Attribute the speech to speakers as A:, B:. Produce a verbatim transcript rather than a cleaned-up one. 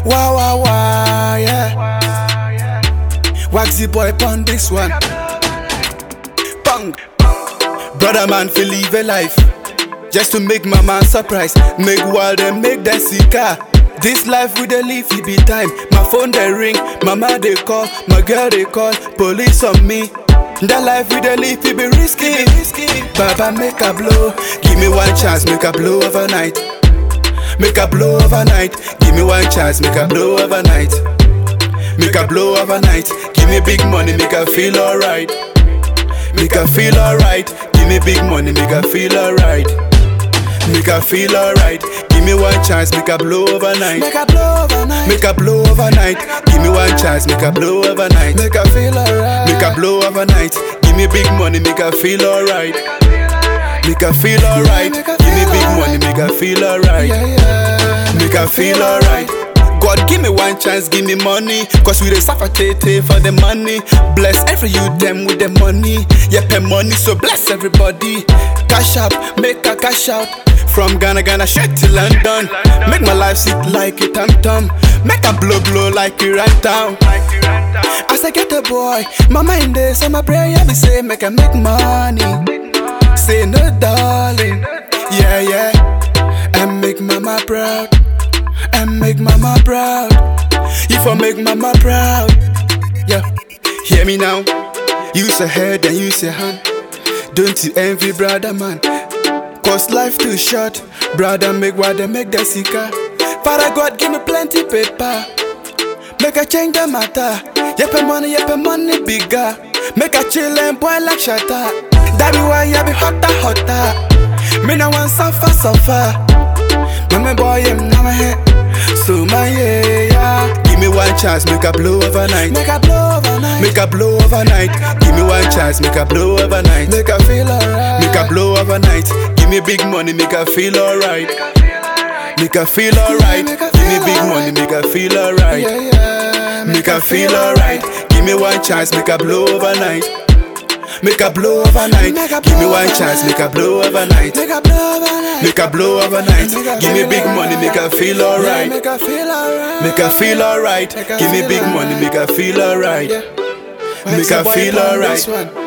A: Wow, wow, wow, yeah. Waxy boy pon this one. Bang. Brother man feel live a life just to make my man surprise. Make wild and make that sicker. This life we dey live, it be time. My phone they ring, mama they call, my girl they call, police on me. That life we dey live, it be risky. Baba make a blow, give me one chance, make a blow overnight. Make a blow overnight, give me one chance, make a blow overnight. Make a blow overnight, give me big money, make her feel alright. Make her feel alright, give me big money, make her feel alright. Make her feel alright, give me one chance, make her blow overnight. Make her blow overnight, make her blow overnight. Give me one chance, make her blow overnight. Make her feel alright, make her blow overnight. Give me big money, make her feel alright. Make her feel alright, give me big money, make her feel alright. Make her feel alright. God give me one chance, give me money, cause we dey suffer tete for the money. Bless every youth them with the money. Yeah, pay money, so bless everybody. Cash up, make a cash out. From Ghana, Ghana, straight to London. Make my life sit like a tom-tom. Make a blow blow like it right down. As I get a boy, my mind is so my prayer be say make I make money. Say no darling, yeah yeah. And make mama proud. And make mama proud. If I make mama proud, yeah. Hear me now. Use your head and use your hand. Don't you envy brother man, cause life too short. Brother make what they make the sicker. Father God give me plenty paper. Make a change the matter. Yepe money, yepe money bigger. Make a chill and boy like shatter. That be why you be hotter, hotter. Me no want suffer, suffer. Mama boy, I'm not my head. So my yeah, yeah. Give me one chance, make a blow overnight. Make a blow overnight. Make a blow overnight. Give me one chance, make a blow overnight. Make her feel alright. Make a blow overnight. Give me big money, make her feel alright. Make her feel alright. Give me big money, make her feel alright. Make her feel alright. Give me one chance, make a blow overnight. Make a blow overnight. Give me one chance, make a blow overnight. Make a blow overnight. Make a blow overnight. Give me big money, make her feel alright. Make her feel alright. Make her feel alright. Give me big money, make her feel alright. Make her feel alright.